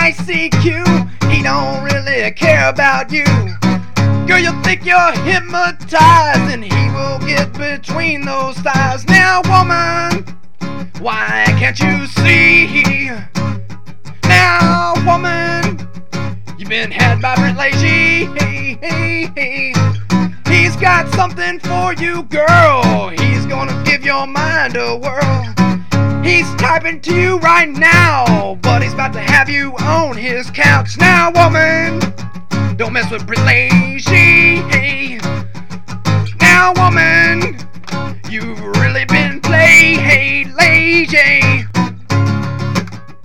ICQ, he don't really care about you. Girl, you'll think you're hypnotized, and he will get between those thighs. Now, woman, why can't you see? Now, woman, you've been had by Brent Lacy. He's got something for you, girl. He's gonna give your mind a whirl. He's typing to you right now, but he's about to have you on his couch. Now, woman, don't mess with Brent Lacy. Now, woman, you've really been played lazy.